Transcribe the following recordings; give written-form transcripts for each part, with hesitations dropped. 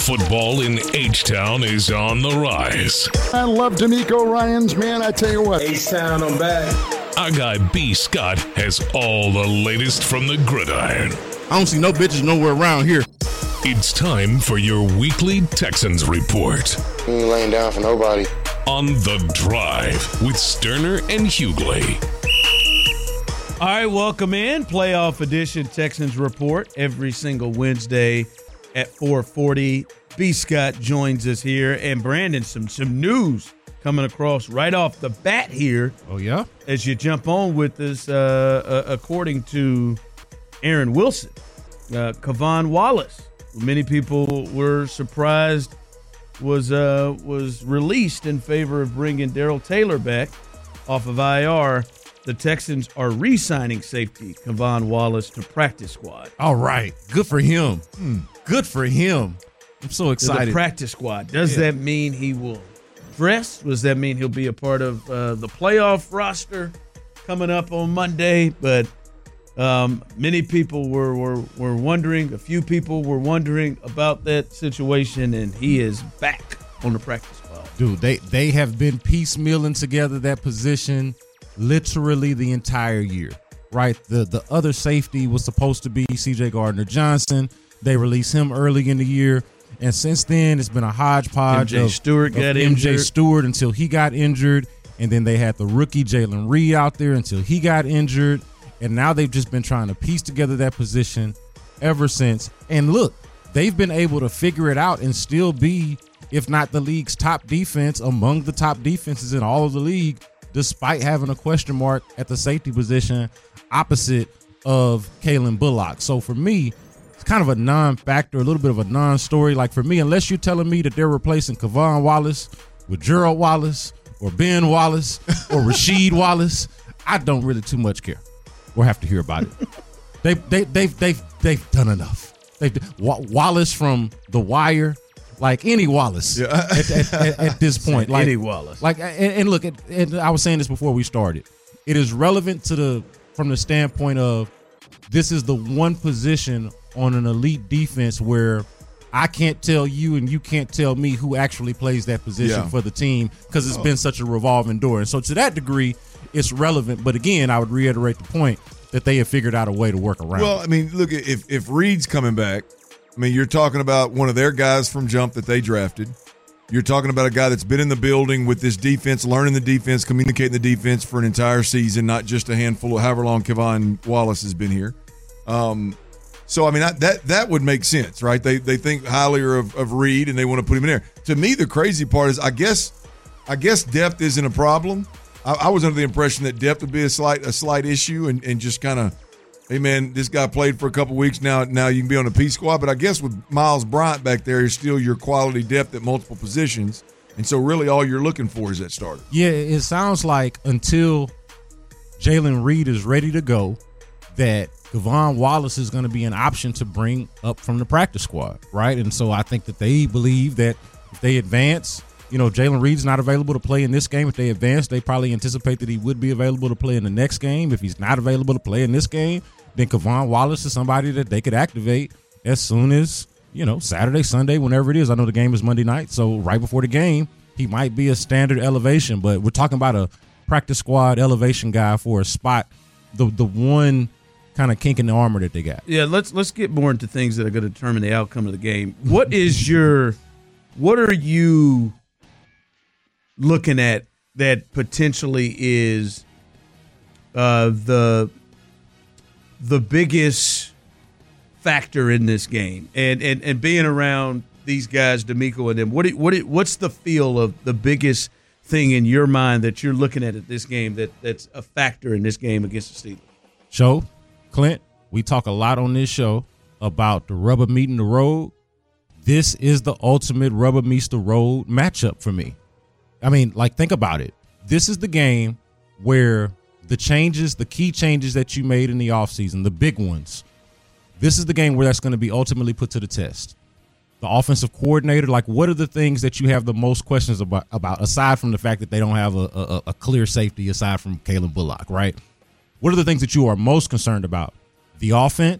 Football in H-Town is on the rise. I love D'Amico Ryans, man. I tell you what. H-Town, I'm back. Our guy B. Scott has all the latest from the gridiron. I don't see no bitches nowhere around here. It's time for your weekly Texans report. You ain't laying down for nobody. On The Drive with Sterner and Hughley. All right, welcome in. Playoff edition Texans report every single Wednesday at 4:40. B. Scott joins us here. And Brandon, some news coming across right off the bat here. Oh, yeah? As you jump on with us, according to Aaron Wilson, K'Von Wallace, who many people were surprised was released in favor of bringing Darrell Taylor back off of IR. The Texans are re-signing safety K'Von Wallace to practice squad. All right. Good for him. Good for him. I'm so excited. To the practice squad. Does that mean he will dress? Does that mean he'll be a part of the playoff roster coming up on Monday? But many people were wondering. A few people were wondering about that situation, and he is back on the practice squad. Dude, they have been piecemealing together that position literally the entire year, right? The other safety was supposed to be C.J. Gardner-Johnson. They released him early in the year, and since then it's been a hodgepodge MJ Stewart got injured. MJ Stewart until he got injured, and then they had the rookie Jalen Reed out there until he got injured, and now they've just been trying to piece together that position ever since. And look, they've been able to figure it out and still be, if not the league's top defense, among the top defenses in all of the league, despite having a question mark at the safety position opposite of Kalen Bullock. So for me, it's kind of a non-factor, a little bit of a non-story. Like for me, unless you're telling me that they're replacing K'Von Wallace with Gerald Wallace or Ben Wallace or Rasheed Wallace, I don't really too much care or have to hear about it. They've done enough. Wallace from The Wire. Like any Wallace at this point. Like any Wallace. Like, and look, and I was saying this before we started. It is relevant from the standpoint of this is the one position on an elite defense where I can't tell you and you can't tell me who actually plays that position for the team because it's been such a revolving door. And so to that degree, it's relevant. But again, I would reiterate the point that they have figured out a way to work around. Well, I mean, look, if Reed's coming back, I mean, you're talking about one of their guys from jump that they drafted. You're talking about a guy that's been in the building with this defense, learning the defense, communicating the defense for an entire season, not just a handful of however long K'Von Wallace has been here. So, I mean, that would make sense, right? They think highly of Reed, and they want to put him in there. To me, the crazy part is I guess depth isn't a problem. I was under the impression that depth would be a slight issue and just kind of, hey, man, this guy played for a couple weeks now. Now you can be on the P squad. But I guess with Miles Bryant back there, is still your quality depth at multiple positions. And so really all you're looking for is that starter. Yeah, it sounds like until Jalen Reed is ready to go, that K'Von Wallace is going to be an option to bring up from the practice squad, right? And so I think that they believe that if they advance, Jalen Reed's not available to play in this game. If they advance, they probably anticipate that he would be available to play in the next game. If he's not available to play in this game, then K'Von Wallace is somebody that they could activate as soon as, Saturday, Sunday, whenever it is. I know the game is Monday night, so right before the game, he might be a standard elevation. But we're talking about a practice squad elevation guy for a spot, the one kind of kink in the armor that they got. Yeah, let's get more into things that are going to determine the outcome of the game. What are you looking at that potentially is the biggest factor in this game, and being around these guys, D'Amico and them? What's the feel of the biggest thing in your mind that you're looking at this game that's a factor in this game against the Steelers? So, Clint, we talk a lot on this show about the rubber meeting the road. This is the ultimate rubber meets the road matchup for me. I mean, think about it. This is the game where the key changes that you made in the offseason, the big ones, this is the game where that's going to be ultimately put to the test. The offensive coordinator, what are the things that you have the most questions about aside from the fact that they don't have a clear safety aside from Kalen Bullock, right? What are the things that you are most concerned about? The offense,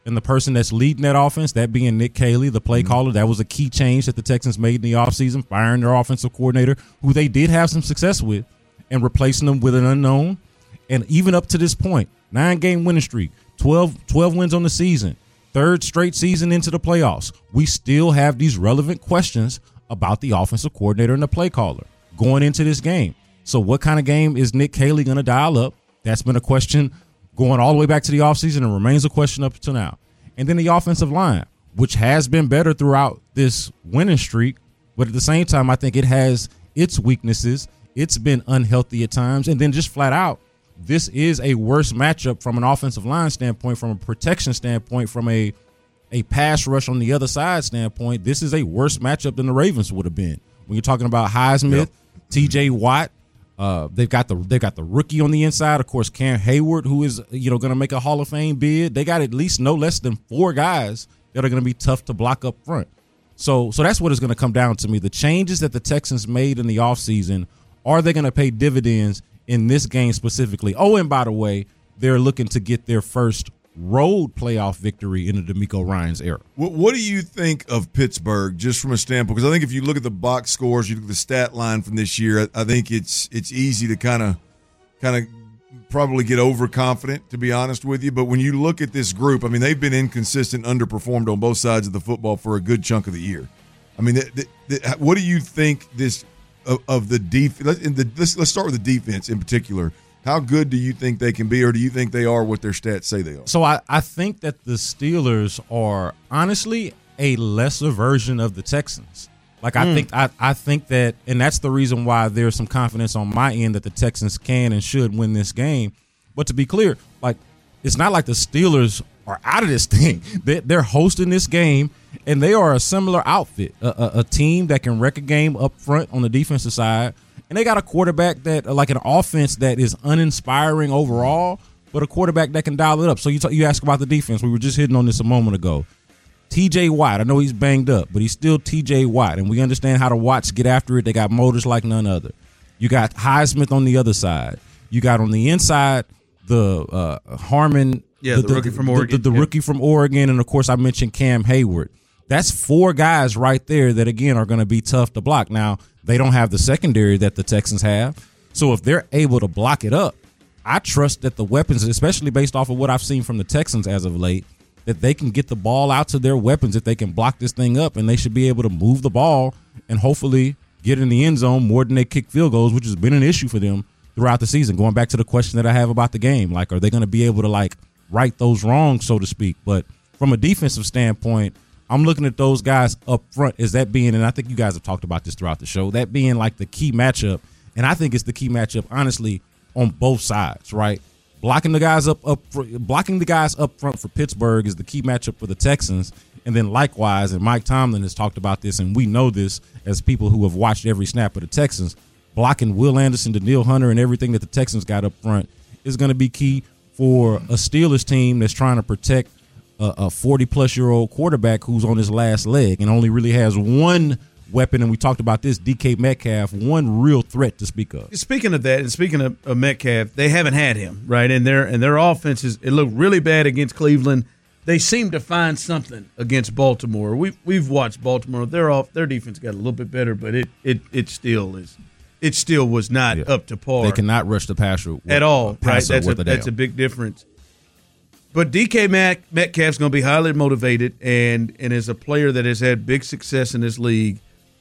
and the person that's leading that offense, that being Nick Caley, the play caller, that was a key change that the Texans made in the offseason, firing their offensive coordinator, who they did have some success with, and replacing them with an unknown. And even up to this point, 9-game winning streak, 12 wins on the season, third straight season into the playoffs, we still have these relevant questions about the offensive coordinator and the play caller going into this game. So what kind of game is Nick Caley going to dial up? That's been a question going all the way back to the offseason and remains a question up until now. And then the offensive line, which has been better throughout this winning streak, but at the same time, I think it has its weaknesses. It's been unhealthy at times. And then just flat out, this is a worse matchup from an offensive line standpoint, from a protection standpoint, from a pass rush on the other side standpoint. This is a worse matchup than the Ravens would have been. When you're talking about Highsmith, TJ Watt, they've got the rookie on the inside, of course, Cam Hayward, who is going to make a Hall of Fame bid. They got at least no less than 4 guys that are going to be tough to block up front. So that's what it's going to come down to me. The changes that the Texans made in the offseason, are they going to pay dividends in this game specifically? Oh, and by the way, they're looking to get their first road playoff victory in the DeMeco Ryans era. What do you think of Pittsburgh, just from a standpoint? Because I think if you look at the box scores, you look at the stat line from this year, I think it's easy to kind of probably get overconfident, to be honest with you. But when you look at this group, I mean, they've been inconsistent, underperformed on both sides of the football for a good chunk of the year. I mean, what do you think of the defense? Let's start with the defense in particular. How good do you think they can be, or do you think they are what their stats say they are? So I think that the Steelers are honestly a lesser version of the Texans. Like I think that, and that's the reason why there's some confidence on my end that the Texans can and should win this game. But to be clear, like, it's not like the Steelers are out of this thing. They're hosting this game, and they are a similar outfit, a team that can wreck a game up front on the defensive side. And they got a quarterback that, like an offense that is uninspiring overall, but a quarterback that can dial it up. So you ask about the defense. We were just hitting on this a moment ago. TJ Watt, I know he's banged up, but he's still TJ Watt, and we understand how the Watts get after it. They got motors like none other. You got Highsmith on the other side. You got on the inside the Harmon, the rookie from Oregon. The rookie from Oregon, and, of course, I mentioned Cam Hayward. That's 4 guys right there that, again, are going to be tough to block. Now, they don't have the secondary that the Texans have. So if they're able to block it up, I trust that the weapons, especially based off of what I've seen from the Texans as of late, that they can get the ball out to their weapons if they can block this thing up, and they should be able to move the ball and hopefully get in the end zone more than they kick field goals, which has been an issue for them throughout the season. Going back to the question that I have about the game, like, are they going to be able to, like, right those wrongs, so to speak? But from a defensive standpoint, I'm looking at those guys up front as that being, and I think you guys have talked about this throughout the show, that being like the key matchup. And I think it's the key matchup, honestly, on both sides, right? Blocking the guys up front for Pittsburgh is the key matchup for the Texans. And then likewise, and Mike Tomlin has talked about this, and we know this as people who have watched every snap of the Texans, blocking Will Anderson, Danielle Hunter, and everything that the Texans got up front is going to be key for a Steelers team that's trying to protect a 40-plus-year-old quarterback who's on his last leg and only really has one weapon, and we talked about this, DK Metcalf, one real threat to speak of. Speaking of that, and speaking of Metcalf, they haven't had him, right? And their offenses, it looked really bad against Cleveland. They seem to find something against Baltimore. We've watched Baltimore. Their defense got a little bit better, but it still was not up to par. They cannot rush the passer at all, right? That's a big difference. But DK Metcalf's going to be highly motivated, and as a player that has had big success in this league,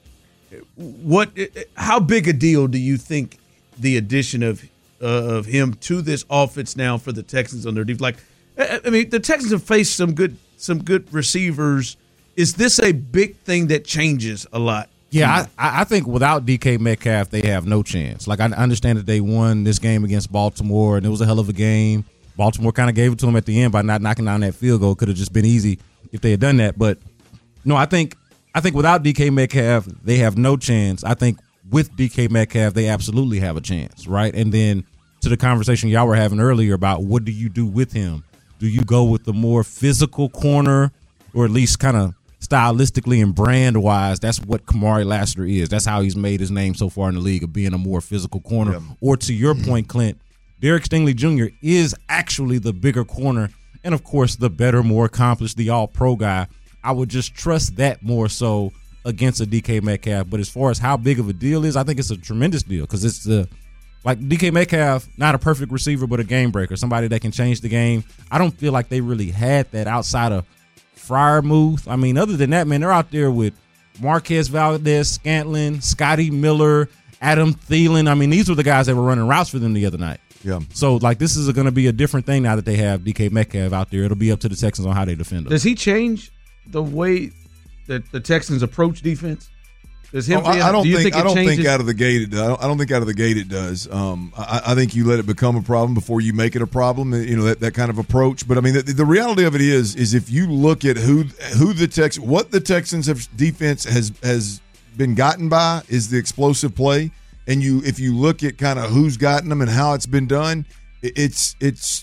how big a deal do you think the addition of him to this offense now for the Texans on their defense? Like, I mean, the Texans have faced some good receivers. Is this a big thing that changes a lot? Yeah, I think without DK Metcalf, they have no chance. Like, I understand that they won this game against Baltimore, and it was a hell of a game. Baltimore kind of gave it to them at the end by not knocking down that field goal. Could have just been easy if they had done that. But, no, I think without DK Metcalf, they have no chance. I think with DK Metcalf, they absolutely have a chance, right? And then to the conversation y'all were having earlier about what do you do with him? Do you go with the more physical corner, or at least kind of stylistically and brand-wise, that's what Kamari Lassiter is. That's how he's made his name so far in the league, of being a more physical corner. Yeah. Or to your point, Clint, Derek Stingley Jr. is actually the bigger corner and of course the better, more accomplished, the all-pro guy. I would just trust that more so against a DK Metcalf. But as far as how big of a deal is, I think it's a tremendous deal because it's like DK Metcalf, not a perfect receiver, but a game breaker, somebody that can change the game. I don't feel like they really had that outside of Freiermuth. I mean, other than that, man, they're out there with Marquez Valdez-Scantling, Scotty Miller, Adam Thielen. I mean, these were the guys that were running routes for them the other night. Yeah. So, like, this is going to be a different thing now that they have DK Metcalf out there. It'll be up to the Texans on how they defend them. Does he change the way that the Texans approach defense? Does him? I don't think changes? out of the gate it does. I don't think out of the gate it does. I think you let it become a problem before you make it a problem. You know, that kind of approach. But I mean, the reality of it is if you look at what the Texans defense has been gotten by is the explosive play, and if you look at kind of who's gotten them and how it's been done, it's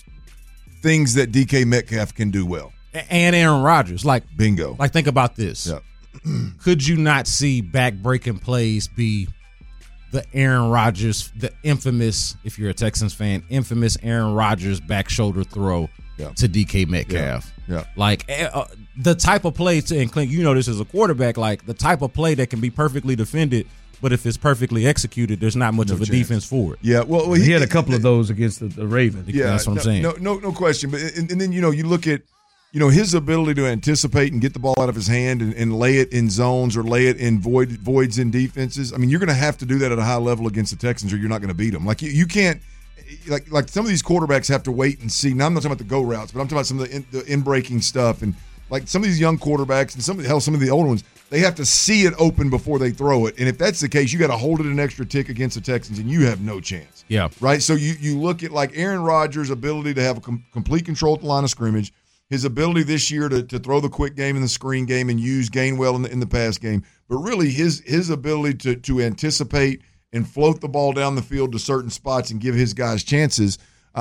things that DK Metcalf can do well. And Aaron Rodgers, like bingo. Like, think about this. Yeah. Could you not see back-breaking plays be the Aaron Rodgers, the infamous, if you're a Texans fan, infamous Aaron Rodgers back shoulder throw to DK Metcalf? Yeah. Like, the type of play, and Clint, you know this as a quarterback, like the type of play that can be perfectly defended, but if it's perfectly executed, there's not much of a defense for it. Yeah, well he had a couple of those against the Ravens. Yeah, that's what I'm saying. No question. But and then you look at his ability to anticipate and get the ball out of his hand and lay it in zones or lay it in voids in defenses. I mean, you're going to have to do that at a high level against the Texans, or you're not going to beat them. Like you can't. Like some of these quarterbacks have to wait and see. Now I'm not talking about the go routes, but I'm talking about some of the in-breaking stuff, and like some of these young quarterbacks and some of the older ones, they have to see it open before they throw it. And if that's the case, you got to hold it an extra tick against the Texans, and you have no chance. Yeah. Right. So you look at like Aaron Rodgers' ability to have a complete control at the line of scrimmage. His ability this year to throw the quick game and the screen game and use Gainwell in the pass game, but really his ability to anticipate and float the ball down the field to certain spots and give his guys chances.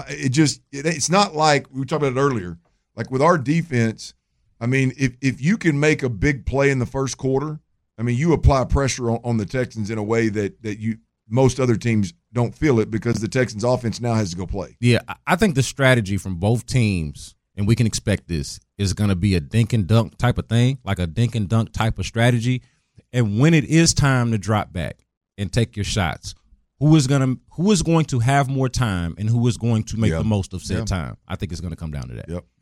It's not like we talked about it earlier. Like with our defense, I mean, if you can make a big play in the first quarter, I mean, you apply pressure on the Texans in a way that most other teams don't feel it because the Texans offense now has to go play. Yeah, I think the strategy from both teams, and we can expect this, is going to be a dink and dunk type of thing, like a dink and dunk type of strategy. And when it is time to drop back and take your shots, who is going to have more time and who is going to make the most of said time? I think it's going to come down to that. Yep.